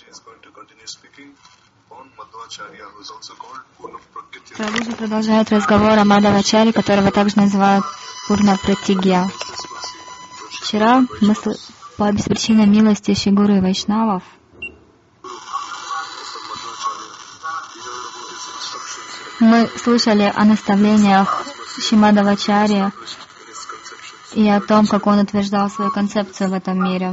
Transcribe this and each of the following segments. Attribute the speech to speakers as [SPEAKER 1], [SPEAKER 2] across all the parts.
[SPEAKER 1] Прабхупада продолжает разговор о Мадхавачаре, которого также называют Пурна Пратигья. Вчера мы по беспричинной милости Шри Гуру и Вайшнавов мы слышали о наставлениях Шри Мадхавачарьи и о том, как он утверждал свою концепцию в этом мире.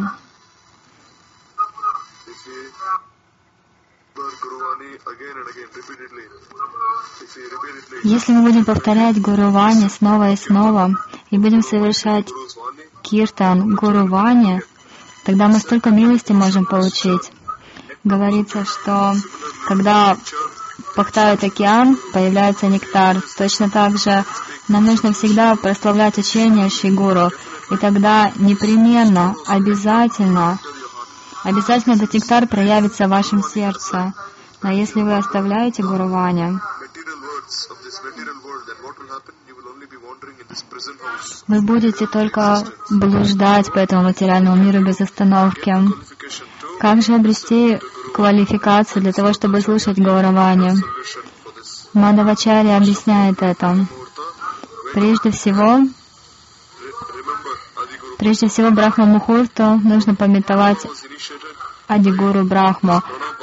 [SPEAKER 1] Если мы будем повторять Гуру Вани снова и снова, и будем совершать киртан Гуру Вани, тогда мы столько милости можем получить. Говорится, что когда пахтает океан, появляется нектар. Точно так же нам нужно всегда прославлять учение Шри Гуру, и тогда непременно, обязательно этот нектар проявится в вашем сердце. Но если вы оставляете Гуру Вани, вы будете только блуждать по этому материальному миру без остановки. Как же обрести квалификацию для того, чтобы слушать Гуру Вани? Мадхавачарья объясняет это. Прежде всего Брахма Мухурту нужно памятовать Адигуру Брахму.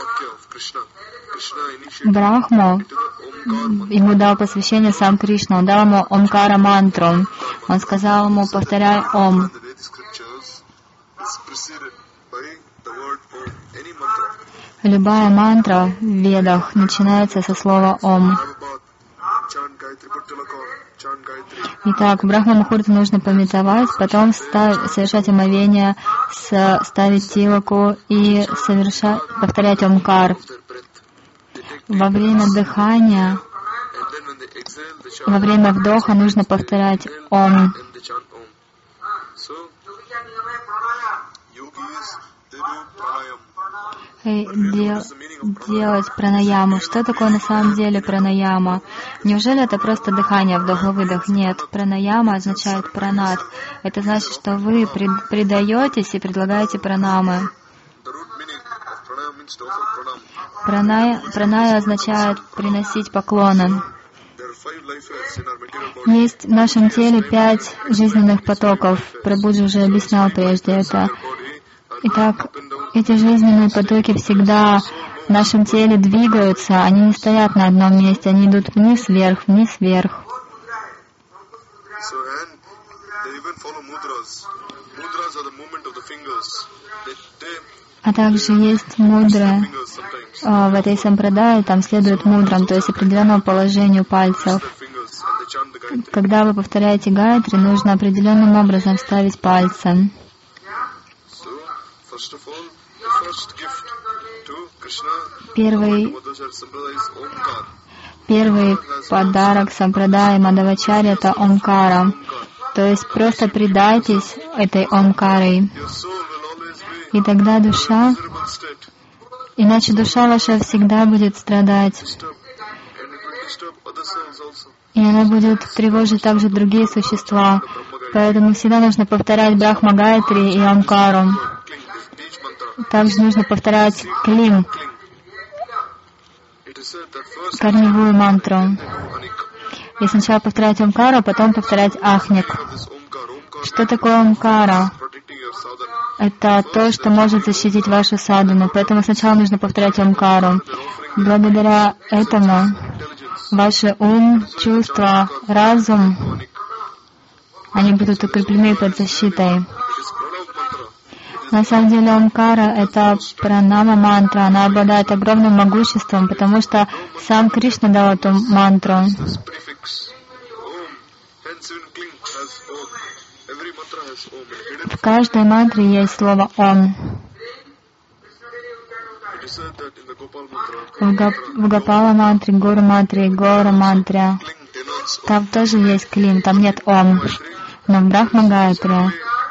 [SPEAKER 1] Брахму ему дал посвящение сам Кришна, он дал ему Омкара мантру. Он сказал ему: повторяй Ом. Любая мантра в Ведах начинается со слова Ом. Итак, Брахма Мухурту нужно памятовать, потом совершать омовение, ставить тилаку и повторять Омкар. Во время дыхания, во время вдоха нужно повторять Ом. И делать пранаяму. Что такое на самом деле пранаяма? Неужели это просто дыхание, вдох-выдох? Нет. Пранаяма означает пранат. Это значит, что вы предаетесь и предлагаете пранамы. Праная означает приносить поклоны. Есть в нашем теле 5 жизненных потоков. Прабхуджи уже объяснял прежде это. Итак, эти жизненные потоки всегда в нашем теле двигаются, они не стоят на одном месте, они идут вниз, вверх, вниз, вверх. А также есть мудры в этой сампрадае, там следует мудрам, то есть определенному положению пальцев. Когда вы повторяете гайатри, нужно определенным образом ставить пальцы. Первый подарок сампрадаи Мадхавачарьи — это Омкара. То есть просто предайтесь этой Омкарой. И тогда душа, иначе душа ваша всегда будет страдать. И она будет тревожить также другие существа. Поэтому всегда нужно повторять Брахма Гайатри и Омкару. Также нужно повторять Клим, корневую мантру. И сначала повторять Омкару, а потом повторять Ахник. Что такое Омкара? Это то, что может защитить вашу садхану. Поэтому сначала нужно повторять Омкару. Благодаря этому ваши ум, чувства, разум, они будут укреплены под защитой. На самом деле Омкара — это пранама мантра, она обладает огромным могуществом, потому что сам Кришна дал эту мантру. В каждой мантре есть слово Ом. В Гопала мантре, Гуру мантре, Гора мантре там тоже есть Клим, там нет Ом. Но в Брахма Гайатри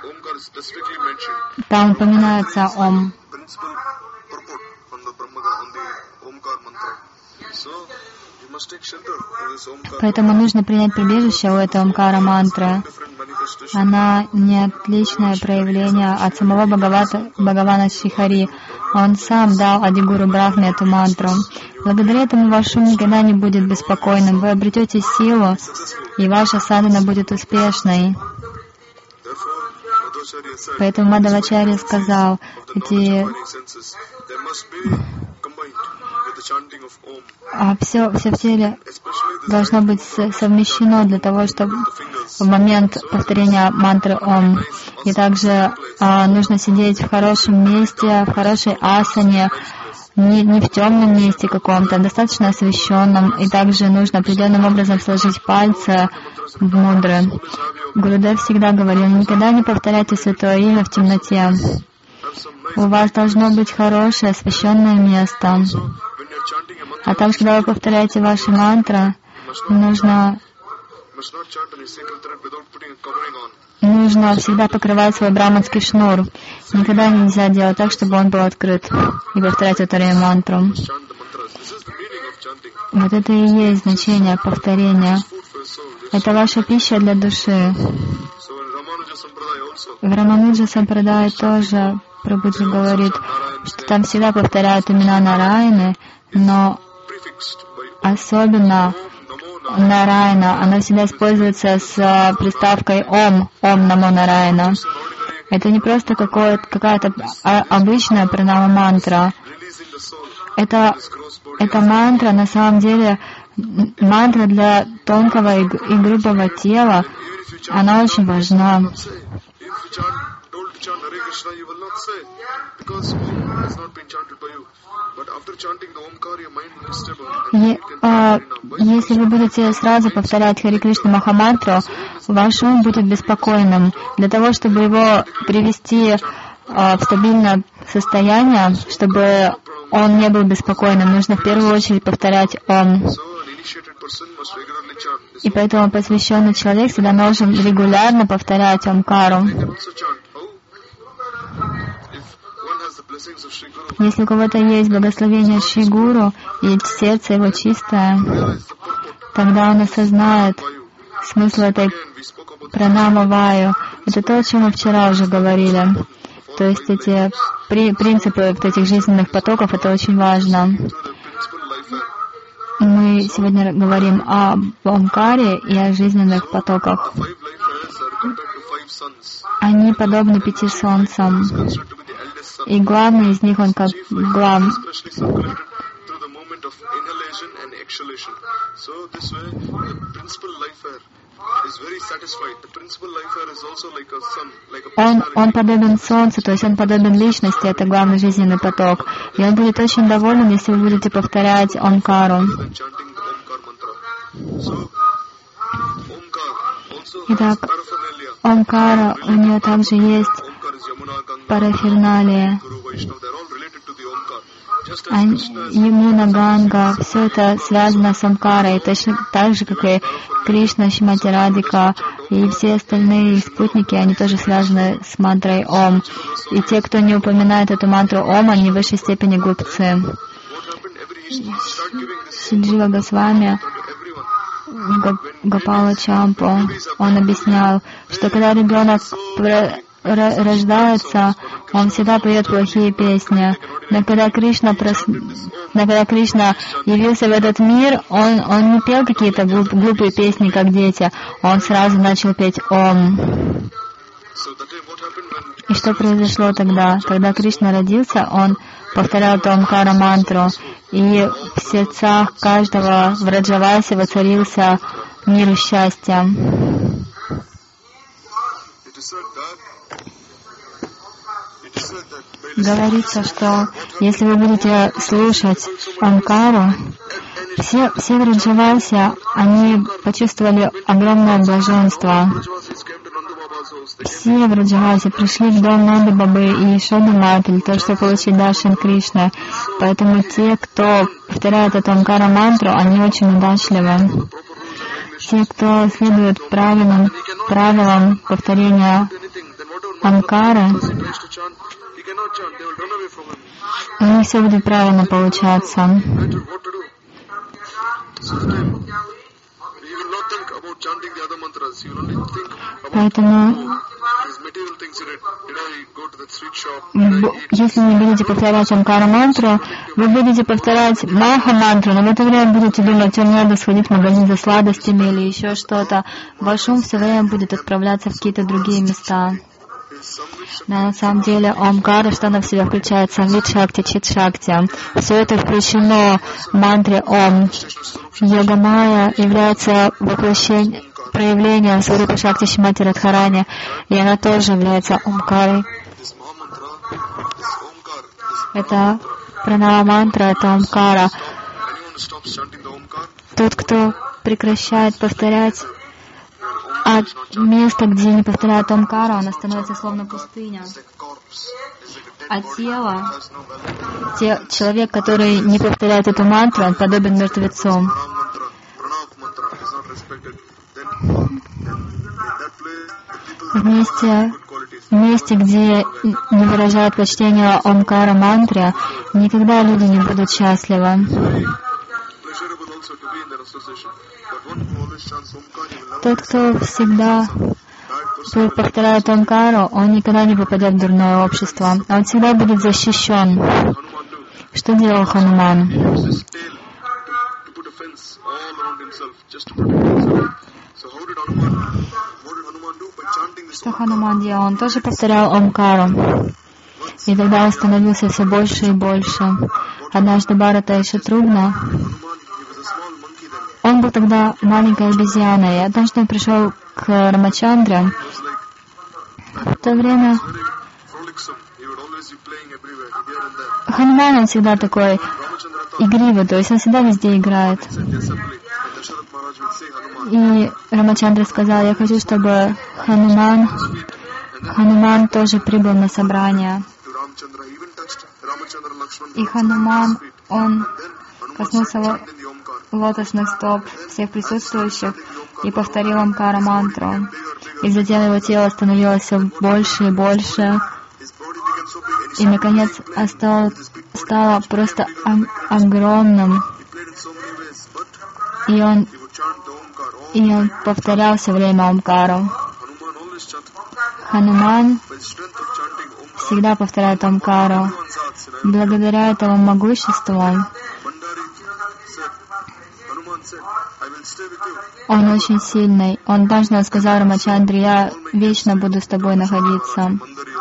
[SPEAKER 1] там упоминается Ом. Поэтому нужно принять прибежище у этой Омкара мантры. Она не отличное проявление от самого Бхагавана Шрихари. Он сам дал Адигуру Брахме эту мантру. Благодаря этому ваш ум никогда не будет беспокойным. Вы обретете силу, и ваша садхана будет успешной. Поэтому Мадхавачарья сказал, все в теле должно быть совмещено для того, чтобы в момент повторения мантры Ом. И также нужно сидеть в хорошем месте, в хорошей асане, не в темном месте каком-то, достаточно освещенном. И также нужно определенным образом сложить пальцы в мудры. Гурудев всегда говорил, никогда не повторяйте святое имя в темноте. У вас должно быть хорошее освещенное место. А также, когда вы повторяете ваши мантры, нужно всегда покрывать свой браманский шнур. Никогда нельзя делать так, чтобы он был открыт, и повторять во время мантру. Вот это и есть значение повторения. Это ваша пища для души. В Рамануджа Сампрадай тоже Прабхуджи говорит, что там всегда повторяют имена Нараяны, но особенно Нараяна, она всегда используется с приставкой Ом, Ом Намо Нараяна. Это не просто какая-то обычная пранама мантра. Это мантра, на самом деле, мантра для тонкого и грубого тела. Она очень важна. Если вы будете сразу повторять Хари Кришна Махамантру, ваш ум будет беспокойным. Для того, чтобы его привести в стабильное состояние, чтобы он не был беспокойным, нужно в первую очередь повторять Ом. И поэтому посвященный человек всегда должен регулярно повторять Омкару. Если у кого-то есть благословение Шри Гуру, и сердце его чистое, тогда он осознает смысл этой пранама ваю. Это то, о чем мы вчера уже говорили. То есть эти принципы вот этих жизненных потоков, это очень важно. Мы сегодня говорим о Омкаре и о жизненных потоках. Они подобны 5 солнцам. И главный из них, он как главный. Он подобен солнцу, то есть он подобен личности, это главный жизненный поток. И он будет очень доволен, если вы будете повторять Омкару. Итак, Омкара, у нее также есть параферналия. Ямуна, Ганга, все это связано с Омкарой, точно так же, как и Кришна, Шримати Радика и все остальные спутники, они тоже связаны с мантрой Ом. И те, кто не упоминает эту мантру Ом, они в высшей степени глупцы. Сиджива Госвами, Гопала Чампу, он объяснял, что когда ребенок рождается, он всегда поет плохие песни. Но когда Кришна явился в этот мир, он не пел какие-то глупые песни, как дети. Он сразу начал петь Ом. И что произошло тогда? Когда Кришна родился, он повторял Омкара мантру, и в сердцах каждого Враджаваси воцарился мир и счастье. Говорится, что если вы будете слушать Омкару, все Враджаваси, они почувствовали огромное блаженство. Все Враджаваси пришли в дом Нанды Бабы и Ешоды Маты для того, чтобы получить даршан Кришны. Поэтому те, кто повторяет эту Омкара мантру, они очень удачливы. Те, кто следует правилам повторения Омкары, у них все будет правильно получаться. Поэтому, если не будете повторять Омкара мантру, вы будете повторять Маха мантру, но в это время будете думать, вам надо сходить в магазин за сладостями или еще что-то. Ваш ум все время будет отправляться в какие-то другие места. Но на самом деле Омкара, что она в себя включает? Самвид Шакти, Чит Шакти. Все это включено в мантре Ом. Йога Майя является проявлением Сварупа Шакти Шримати Радхарани, и она тоже является Омкарой. Это пранава мантра, это Омкара. Тот, кто прекращает повторять, а место, где не повторяют Омкару, оно становится словно пустыня. А тело, человек, который не повторяет эту мантру, он подобен мертвецу. В месте, где не выражают почтение Омкара мантре, никогда люди не будут счастливы. Тот, кто всегда повторяет Омкару, он никогда не попадет в дурное общество. Он всегда будет защищен. Что делал Хануман? Что Хануман делал? Он тоже повторял Омкару. И тогда он становился все больше и больше. Однажды Бхарата и Шатругна, он был тогда маленькой обезьяной, и однажды он пришел к Рамачандре. В то время Хануман, он всегда такой игривый, то есть он всегда везде играет. И Рамачандра сказал: я хочу, чтобы Хануман тоже прибыл на собрание. И Хануман, он коснулся лотосных стоп всех присутствующих и повторил Омкара мантру. И затем его тело становилось все больше и больше. И, наконец, стало просто огромным. И он повторял все время Омкару. Хануман всегда повторяет Омкару. Благодаря этому могуществу он очень сильный. Он однажды сказал Рамачандре: я вечно буду с тобой находиться.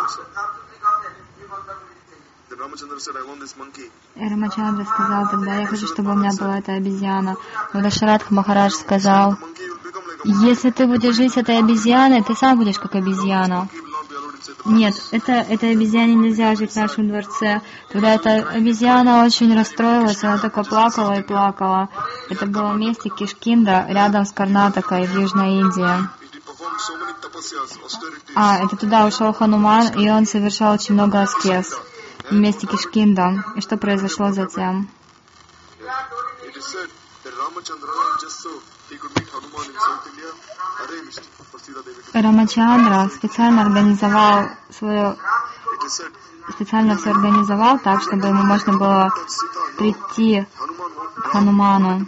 [SPEAKER 1] И Рамачандра сказал тогда: я хочу, чтобы у меня была эта обезьяна. Но Дашаратха Махарадж сказал: если ты будешь жить с этой обезьяной, ты сам будешь как обезьяна. Нет, этой обезьяне нельзя жить в нашем дворце. Тогда эта обезьяна очень расстроилась, она только плакала и плакала. Это было в месте Кишкинда, рядом с Карнатакой, в Южной Индии. Это туда ушел Хануман, и он совершал очень много аскез в месте Кишкинда. И что произошло затем? Рамачандра специально все организовал так, чтобы ему можно было прийти к Хануману.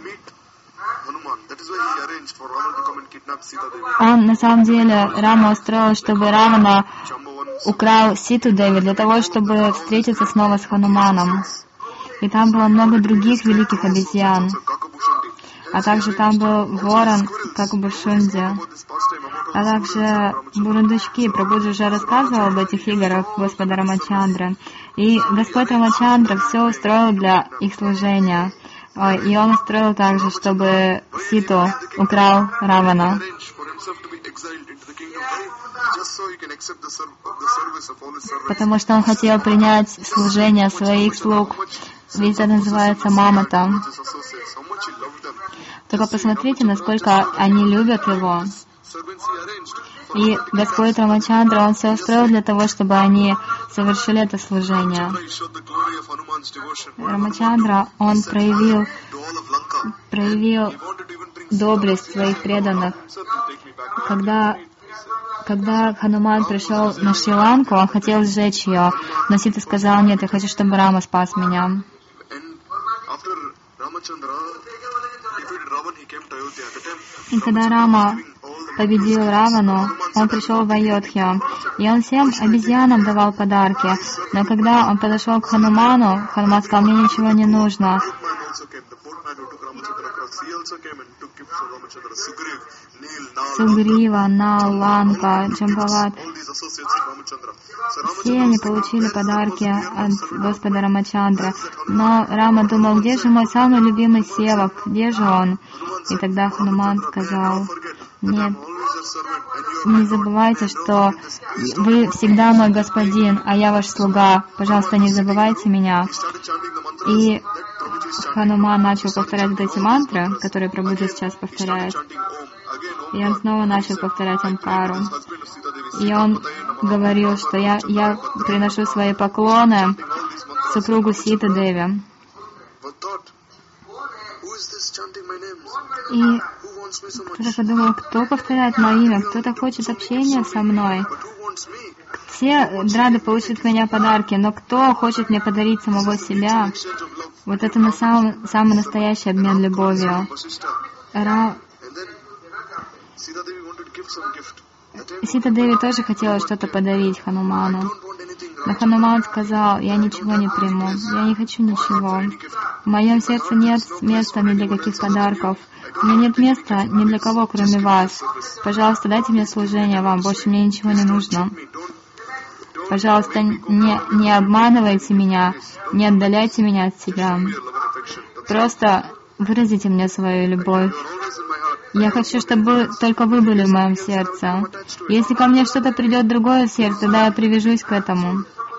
[SPEAKER 1] Он, на самом деле, Рама устроил, чтобы Равана украл Ситу Деви для того, чтобы встретиться снова с Хануманом. И там было много других великих обезьян. А также там был ворон, как у Бушунди. А также бурундучки. Прабхуджи уже рассказывал об этих играх Господа Рамачандры. И Господь Рамачандра все устроил для их служения. И он устроил также, чтобы Ситу украл Равана. Потому что он хотел принять служение своих слуг. Ведь это называется мамата. Только посмотрите, насколько они любят его. И Господь Рамачандра, он все устроил для того, чтобы они совершили это служение. Рамачандра, он проявил доблесть своих преданных. Когда Хануман пришел на Шри-Ланку, он хотел сжечь ее, но Сита сказала: нет, я хочу, чтобы Рама спас меня. И когда Рама победил Равану, он пришел в Айодхью, и он всем обезьянам давал подарки. Но когда он подошел к Хануману, Хануман сказал: мне ничего не нужно. Сугрива, Нал, Ланка, Джамбават. Все они получили подарки от Господа Рамачандра. Но Рама думал: где же мой самый любимый севак, где же он? И тогда Хануман сказал: нет, не забывайте, что вы всегда мой господин, а я ваш слуга. Пожалуйста, не забывайте меня. И Хануман начал повторять вот эти мантры, которые Прабхуджи сейчас повторяет. И он снова начал повторять Амкару. И он говорил, что я приношу свои поклоны супругу Сита Деви. И кто-то подумал: кто повторяет мое имя, кто-то хочет общения со мной. Все рады получить от меня подарки, но кто хочет мне подарить самого себя? Вот это на самый настоящий обмен любовью. Сита Деви тоже хотела что-то подарить Хануману. Но Хануман сказал: я ничего не приму, я не хочу ничего. В моем сердце нет места ни для каких подарков. У меня нет места ни для кого, кроме вас. Пожалуйста, дайте мне служение вам, больше мне ничего не нужно. Пожалуйста, не обманывайте меня, не отдаляйте меня от себя. Просто выразите мне свою любовь. Я хочу, чтобы только вы были в моем сердце. Если ко мне что-то придет другое в сердце, тогда я привяжусь к этому.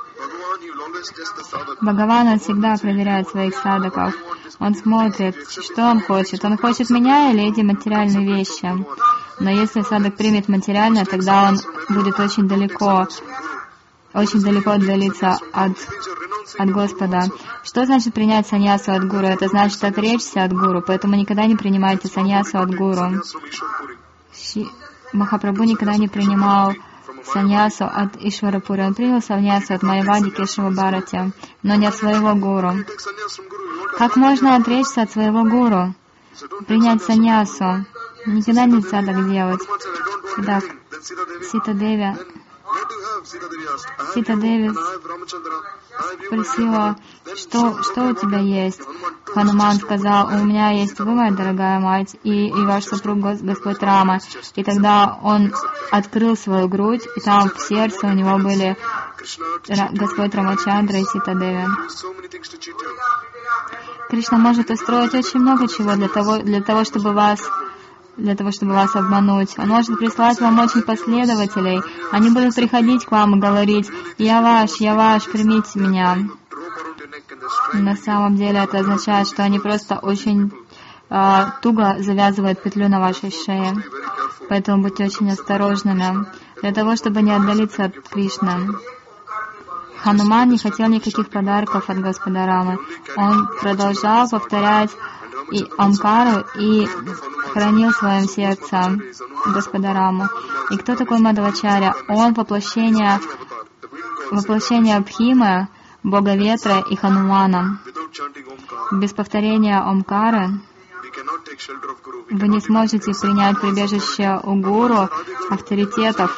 [SPEAKER 1] Бхагаван, он всегда проверяет своих садхаков. Он смотрит, что он хочет. Он хочет меня или эти материальные вещи. Но если садхак примет материальное, тогда он будет очень далеко отдалиться от Господа. Что значит принять саньясу от гуру? Это значит отречься от гуру, поэтому никогда не принимайте саньясу от гуру. Махапрабху никогда не принимал саньясу от Ишварапури. Он принял саньясу от Майявади Кешава Бхарати, но не от своего гуру. Как можно отречься от своего гуру? Принять саньясу? Никогда нельзя так делать. Итак, Сита Деви спросила: что у тебя есть? Хануман сказал: у меня есть вы, моя дорогая мать, и ваш супруг Господь Рама. И тогда он открыл свою грудь, и там в сердце у него были Господь Рамачандра и Сита Деви. Кришна может устроить очень много чего для того, чтобы вас обмануть. Он может прислать вам очень последователей. Они будут приходить к вам и говорить: я ваш, примите меня. На самом деле это означает, что они просто очень туго завязывают петлю на вашей шее. Поэтому будьте очень осторожными, для того, чтобы не отдалиться от Кришны. Хануман не хотел никаких подарков от Господа Рамы. Он продолжал повторять и Амкару и хранил в своем сердце Господа Раму. И кто такой Мадхавачарья? Он воплощение Бхимы, Бога Ветра и Ханумана. Без повторения Омкары вы не сможете принять прибежище у гуру, авторитетов.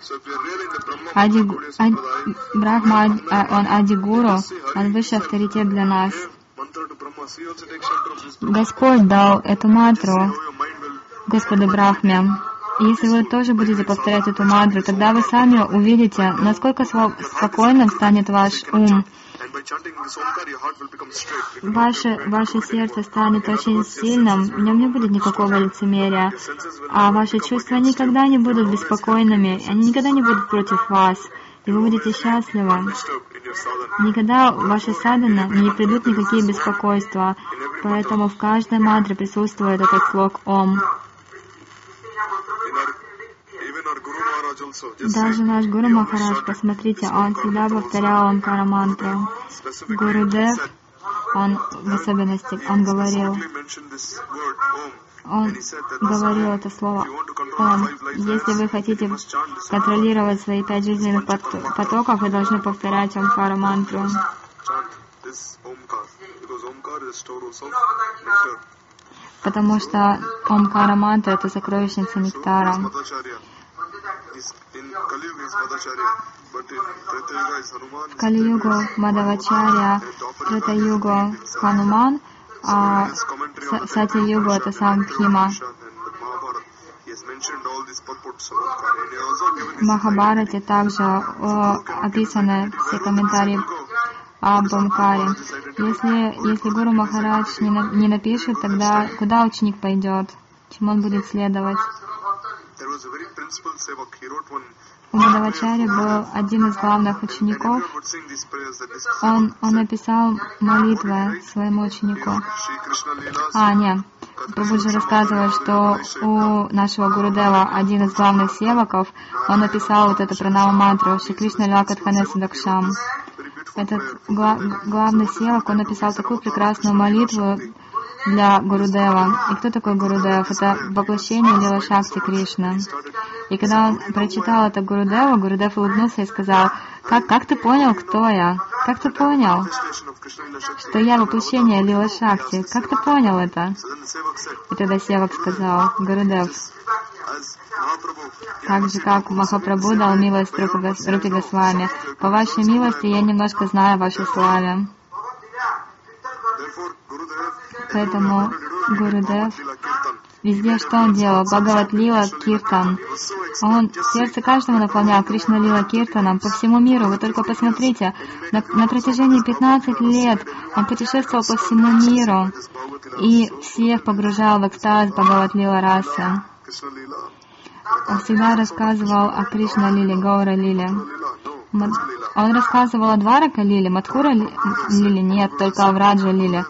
[SPEAKER 1] Брахма, он Ади-гуру, он высший авторитет для нас. Господь дал эту мантру Господу Брахме. И если вы тоже будете повторять эту мантру, тогда вы сами увидите, насколько спокойным станет ваш ум. Ваше сердце станет очень сильным, в нем не будет никакого лицемерия, а ваши чувства никогда не будут беспокойными, они никогда не будут против вас, и вы будете счастливы. Никогда в ваши садханы не придут никакие беспокойства, поэтому в каждой мантре присутствует этот слог «Ом». Даже наш Гуру Махарадж, посмотрите, он всегда повторял Омкара мантру. Гурудев, он в особенности, он говорил это слово «Ом». Если вы хотите контролировать свои 5 жизненных потоков, вы должны повторять Омкара мантру. потому что Омкара мантра — это сокровищница нектара. В Кали-югу Мадавачарья, в Трета-югу Хануман, а в Сати-югу это сам Бхима. В Махабхарате также описаны все комментарии об Омкаре. Если Гуру Махарадж не напишет, тогда куда ученик пойдет? Чему он будет следовать? У Мадавачарьи был один из главных учеников. Он написал молитвы своему ученику. Нет. Прабхуджи рассказывает, что у нашего Гурудева один из главных севаков, он написал вот эту пранама мантру Шри Кришна Лила Катхане Садакшам. Этот главный севак, он написал такую прекрасную молитву для Гурудева. И кто такой Гурудев? Это воплощение Лила Шакти Кришны. И когда он прочитал это Гурудеву, Гурудев улыбнулся и сказал: как ты понял, кто я? Как ты понял, что я воплощение Лила Шакти? Как ты понял это? И тогда севак сказал: Гурудев, так же, как Махапрабху дал милость Рупи Госвами, по вашей милости я немножко знаю о вашей славе. Поэтому Гурудев везде что он делал? Бхагават Лила Киртан. Он сердце каждого наполнял Кришна Лила Киртаном по всему миру. Вы только посмотрите, на протяжении 15 лет он путешествовал по всему миру и всех погружал в экстаз Бхагават Лила расы. Он всегда рассказывал о Кришна Лиле, Гаура Лиле. Он рассказывал о Дварака Лиле, Мадхура Лиле, нет, только о Враджа Лиле.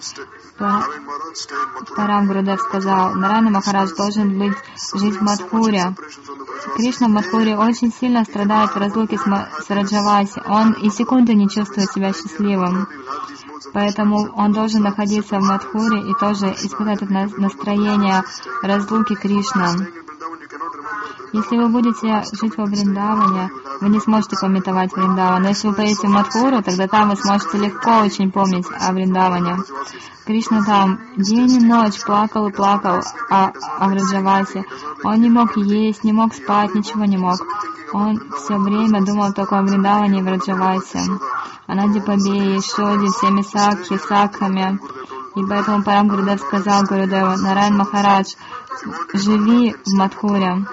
[SPEAKER 1] Парам Гурудев сказал: Нарайана Махарадж должен жить в Мадхуре. Кришна в Мадхуре очень сильно страдает в разлуке с Раджаваси. Он и секунды не чувствует себя счастливым. Поэтому он должен находиться в Мадхуре и тоже испытать это настроение разлуки Кришны. Если вы будете жить во Вриндаване, вы не сможете памятовать Вриндаван. Но если вы поедете в Мадхуру, тогда там вы сможете легко очень помнить о Вриндаване. Кришна там день и ночь плакал и плакал о Враджавасе. Он не мог есть, не мог спать, ничего не мог. Он все время думал только о Вриндаване и Враджавасе. О Надипабе, Ишоде, всеми Сакхи, Сакхами. И поэтому Парам Гурудев сказал Гурудеву: Нарайан Махарадж, живи в Мадхуре.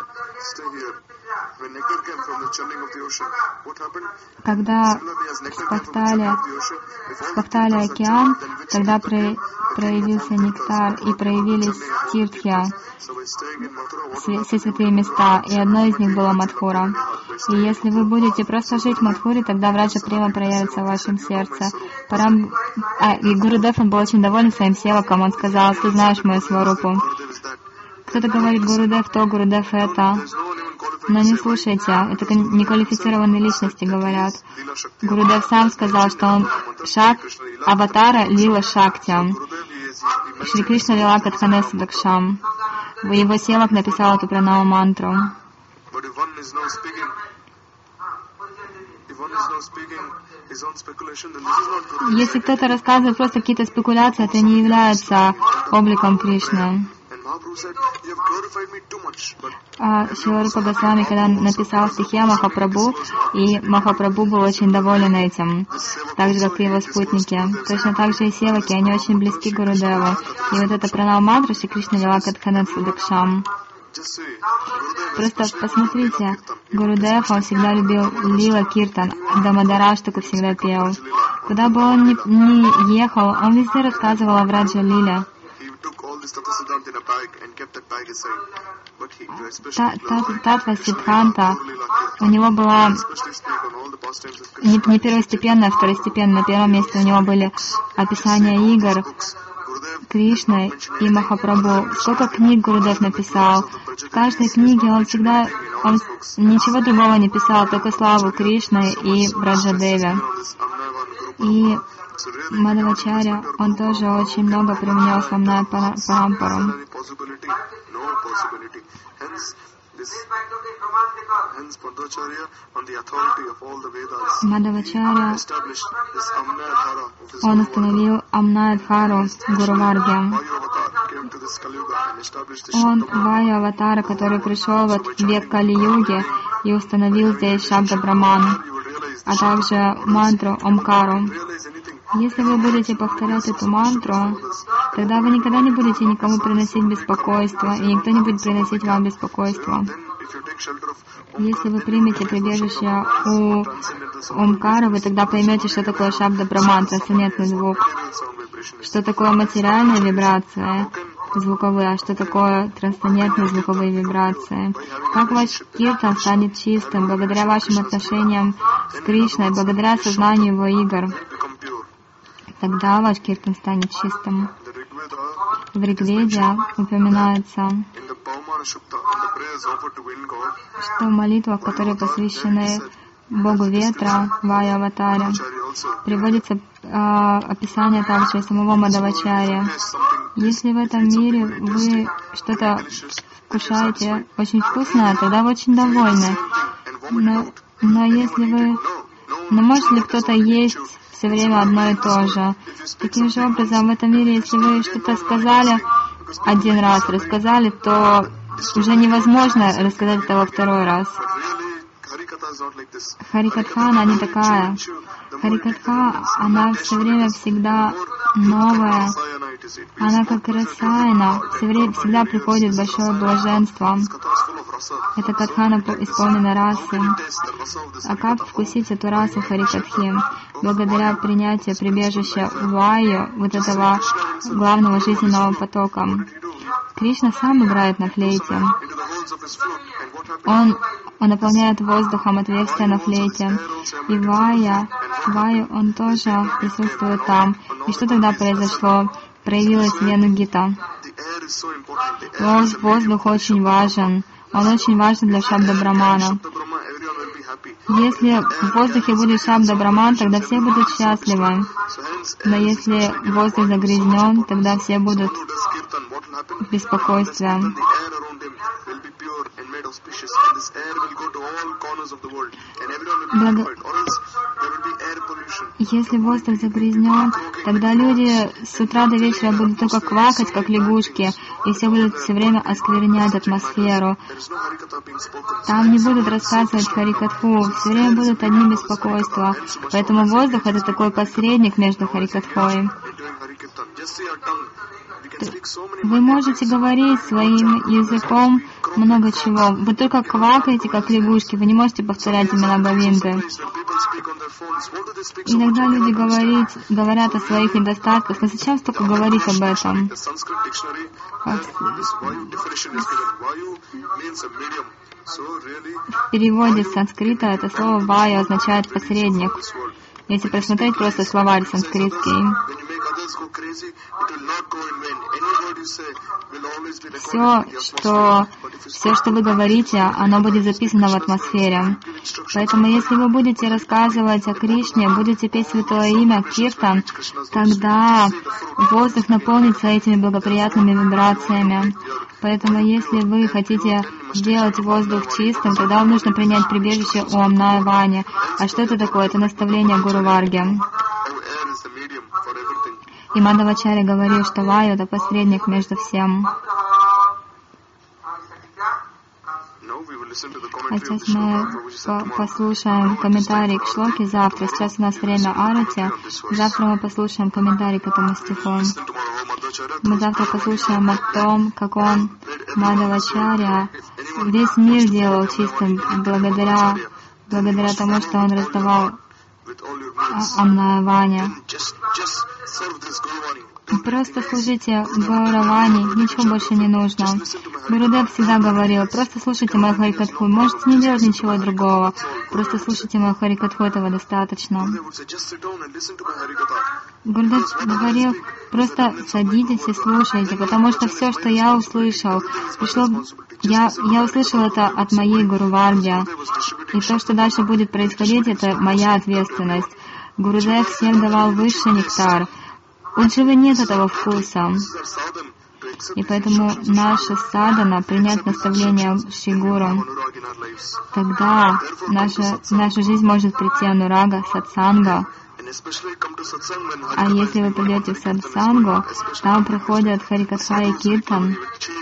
[SPEAKER 1] Когда спахтали океан, тогда проявился нектар и проявились тиртхи, все святые места, и одно из них было Мадхура. И если вы будете просто жить в Мадхуре, тогда Враджа Према проявится в вашем сердце. И Гурудев, он был очень доволен своим севаком, он сказал: ты знаешь мою сварупу. Кто-то говорит: Гурудев то, Гурудев это. Но не слушайте, это неквалифицированные личности говорят. Гурудев сам сказал, что он аватара Лила Шакти. Шри Кришна Лила Катхане Садакшам. Его севак написал эту пранаму мантру. Если кто-то рассказывает просто какие-то спекуляции, это не является обликом Кришны. Шрила Рупа Госвами, когда написал стихи о Махапрабху, и Махапрабху был очень доволен этим, так же, как и его спутники. Точно так же и севаки, они очень близки к Гурудеву. И вот это пранама мантра Шри Кришна Лила Катхане Садакшам. Просто посмотрите, Гурудев, он всегда любил Лила Киртан, Дамадараштаку всегда пел. Куда бы он ни ехал, он везде рассказывал о Враджа Лиле. Татва Сиддханта, у него была не первостепенная, а второстепенная. На первом месте у него были описания игр Кришны и Махапрабху. Сколько книг Гурудев написал. В каждой книге он ничего другого не писал, только славу Кришны и Враджадеве. И Мадавачарья, он тоже очень много применял Самная Парампару. Мадавачарья, он установил Амнадхару Гуруварге. Он Вая Аватара, который пришел в век Кали-юги и установил здесь Шабда Браману, а также мантру Омкару. Если вы будете повторять эту мантру, тогда вы никогда не будете никому приносить беспокойство, и никто не будет приносить вам беспокойство. Если вы примете прибежище у Омкара, вы тогда поймете, что такое Шабда Браман, трансцендентный звук, что такое материальная вибрация звуковые, а что такое трансцендентные звуковые вибрации. Как ваш киртан станет чистым, благодаря вашим отношениям с Кришной, благодаря сознанию его игр. Тогда ваш киртан станет чистым. В Ригведе упоминается, что в молитвах, которые посвящены Богу Ветра, Вая Аватаре, приводится описание также самого Мадавачарьи. Если в этом мире вы что-то кушаете очень вкусное, тогда вы очень довольны. Но если вы... Но может ли кто-то есть все время одно и то же? Таким же образом, в этом мире, если вы что-то сказали один раз, рассказали, то уже невозможно рассказать это во второй раз. Харикатха, она не такая. Харикатха, она все время всегда новая. Она как расаяна, всегда приходит большое блаженство. Эта катхана исполнена расы. А как вкусить эту расу Харикатхи? Благодаря принятию прибежища Ваю, вот этого главного жизненного потока. Кришна сам играет на флейте. Он наполняет воздухом отверстия на флейте. И Ваю, он тоже присутствует там. И что тогда произошло? Проявилась Венугита. Воздух очень важен. Он очень важен для Шабда Брамана. Если в воздухе будет Шабда Браман, тогда все будут счастливы. Но если воздух загрязнен, тогда все будут в беспокойстве. Если воздух загрязнен, тогда люди с утра до вечера будут только квакать, как лягушки, и все будут все время осквернять атмосферу. Там не будут рассказывать Харикатху, все время будут одни беспокойства. Поэтому воздух — это такой посредник между Харикатхой. Вы можете говорить своим языком много чего. Вы только квакаете, как лягушки. Вы не можете повторять имена Говинды. Иногда люди говорят о своих недостатках. Но зачем столько говорить об этом? В переводе с санскрита это слово «ваю» означает «посредник». Если просмотреть просто словарь санскритский, все, что вы говорите, оно будет записано в атмосфере. Поэтому, если вы будете рассказывать о Кришне, будете петь святое имя Киртан, тогда воздух наполнится этими благоприятными вибрациями. Поэтому, если вы хотите сделать воздух чистым, тогда вам нужно принять прибежище у Омная Вани. А что это такое? Это наставление Гуру Варги. И Мадавачарья говорил, что Ваю — это посредник между всем. А сейчас мы послушаем комментарий к шлоке завтра. Сейчас у нас время Арати. Завтра мы послушаем комментарий к этому стиху. Мы завтра послушаем о том, как он, Мадавачарья, весь мир делал чистым благодаря тому, что он раздавал Омная Вани. Просто слушайте Гауравани, ничего больше не нужно. Гурудев всегда говорил, просто слушайте мою Харикатху, можете не делать ничего другого, просто слушайте мою Харикатху, этого достаточно. Гурудев говорил, просто садитесь и слушайте, потому что все, что я услышал, я услышал это от моей Гуру Варги, и то, что дальше будет происходить, это моя ответственность. Гурудев всем давал высший нектар. У Дживы нет этого вкуса. И поэтому наша садхана — принять наставление Шри Гуру. Тогда наша жизнь может прийти анурага, сатсанга, А если вы придете в сатсангу, там проходят харикатха и киртан.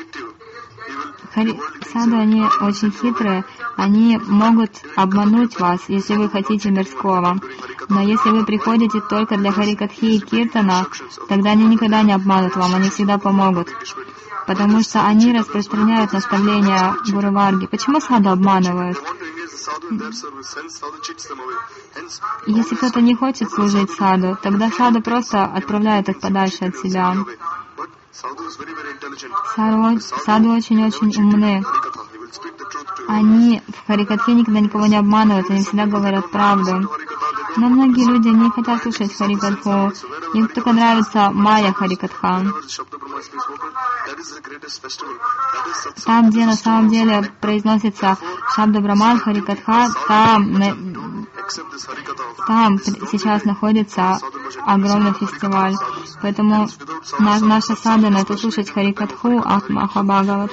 [SPEAKER 1] Саду, они очень хитрые, они могут обмануть вас, если вы хотите мирского. Но если вы приходите только для харикатхи и киртана, тогда они никогда не обманут вам, они всегда помогут. Потому что они распространяют наставления Гуру Варги. Почему саду обманывают? Если кто-то не хочет служить саду, тогда саду просто отправляет их подальше от себя. Саду очень-очень умны. Они в харикатхе никогда никого не обманывают, они всегда говорят правду. Но многие люди не хотят слушать харикатху. Им только нравится майя харикатха. Там, где на самом деле произносится Шабда Браман Харикатха, там сейчас находится огромный фестиваль. Поэтому наша садхана — это слушать Харикатху от Махабхагават.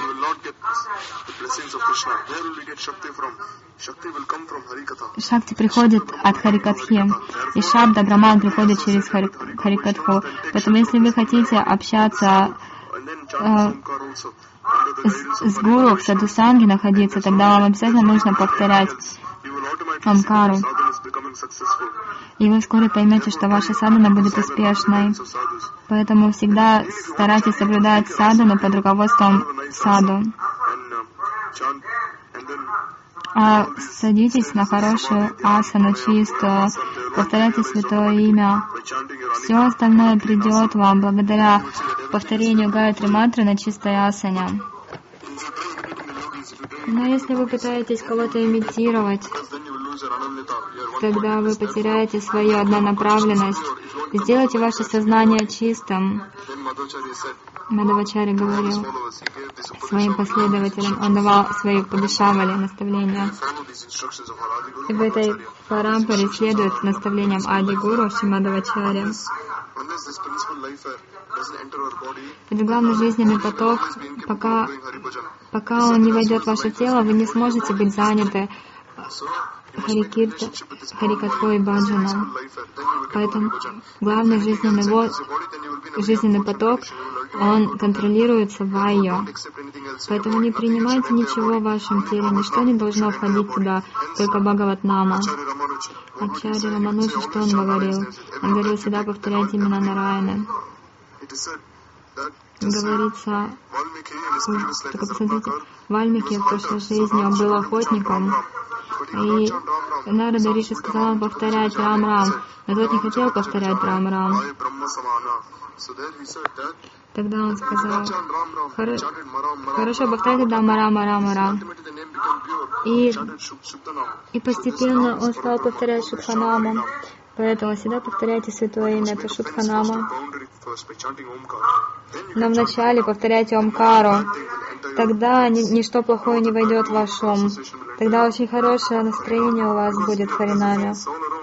[SPEAKER 1] Шакти приходит от Харикатхи, и Шабда Браман приходит через Харикатху. Поэтому если вы хотите общаться с гуру, в садхусанге находиться, тогда вам обязательно нужно повторять Омкару. И вы вскоре поймете, что ваша садхана будет успешной. Поэтому всегда старайтесь соблюдать садхану под руководством саду. Садитесь на хорошую асану, чистую, повторяйте святое имя. Все остальное придет вам благодаря повторению Гайатри мантры на чистой асане. Но если вы пытаетесь кого-то имитировать, тогда вы потеряете свою однонаправленность. Сделайте ваше сознание чистым. Мадхвачарья говорил своим последователям, он давал свои падишавали наставления. И в этой парампаре следует наставлениям Ади Гуру Шримадхвачарья. Это главный жизненный поток. Пока он не войдет в ваше тело, вы не сможете быть заняты харикатхой и баджаном. Поэтому главный жизненный поток, он контролируется вайо. Поэтому не принимайте ничего в вашем теле, ничто не должно входить туда, только Бхагават-нама. Ачарья Рамануджа, что он говорил? Он говорил, всегда повторяйте имена Нараяны. Говорится, только посмотрите, Вальмики в прошлой жизни он был охотником, и Нарада Риши сказал ему повторять Рам-Рам, но тот не хотел повторять Рам-Рам. Тогда он сказал, хорошо, повторяйте Рам-Рам. И постепенно он стал повторять Шудханаму. Поэтому всегда повторяйте святое имя, это Шудханама. Но вначале повторяйте Омкару. Тогда ничто плохое не войдет в ваш ум. Тогда очень хорошее настроение у вас будет в Харинаме.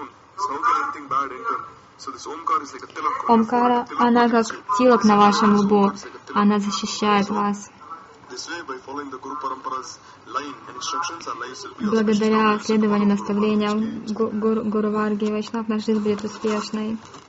[SPEAKER 1] Омкара, она как тилок на вашем лбу. Она защищает вас. Благодаря следованию наставлениям Гуру Варги и Вайшнав наша жизнь будет успешной.